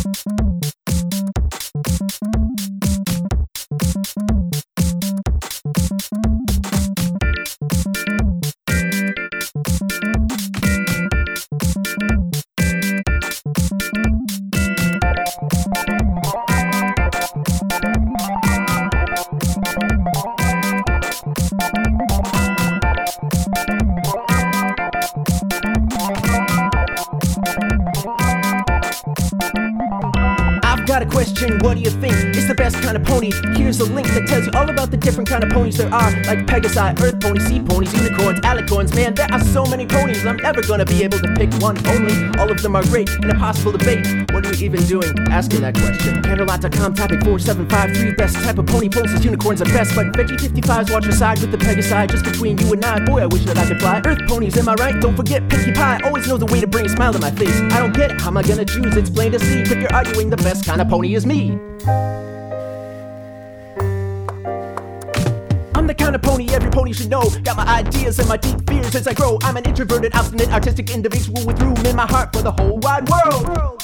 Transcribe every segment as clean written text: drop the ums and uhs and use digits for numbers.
Got a question, what do you think? It's the best kind of pony. Here's a link that tells you all about the different kind of ponies there are. Like Pegasi, Earth ponies, Sea ponies, unicorns, alicorns. Man, there are so many ponies, I'm never gonna be able to pick one only. All of them are great, an impossible debate. What are we even doing asking that question? Canterlot.com, topic 4753. Best type of pony pulses, unicorns are best. But Veggie 55's watch your side with the Pegasi. Just between you and I, boy, I wish that I could fly. Earth ponies, am I right? Don't forget Pinkie Pie. Always know the way to bring a smile to my face. I don't get it, how am I gonna choose? It's plain to see. But you're arguing the best kind of pony is me. I'm the kind of pony every pony should know. Got my ideas and my deep fears as I grow. I'm an introverted, obstinate, artistic individual with room in my heart for the whole wide world.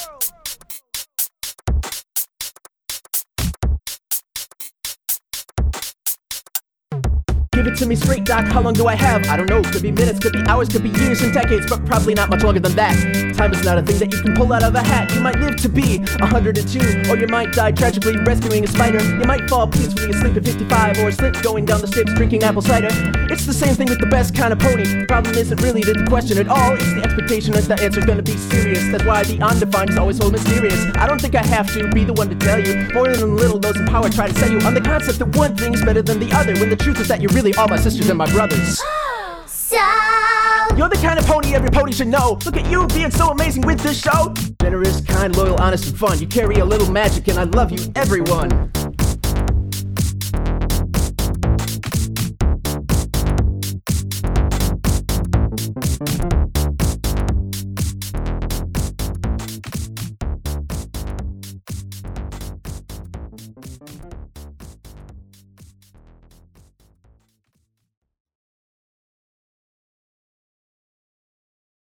Give it to me straight, Doc, how long do I have? I don't know, could be minutes, could be hours, could be years and decades, but probably not much longer than that. Time is not a thing that you can pull out of a hat. You might live to be 102, or you might die tragically rescuing a spider. You might fall peacefully asleep at 55, or slip going down the steps drinking apple cider. It's the same thing with the best kind of pony. The problem isn't really the question at all, it's the expectation that the answer's gonna be serious. That's why the undefined is always so mysterious. I don't think I have to be the one to tell you. More than a little dose of power try to sell you on the concept that one thing's better than the other, when the truth is that you're really all my sisters and my brothers. So you're the kind of pony every pony should know. Look at you being so amazing with this show. Generous, kind, loyal, honest, and fun. You carry a little magic and I love you, everyone.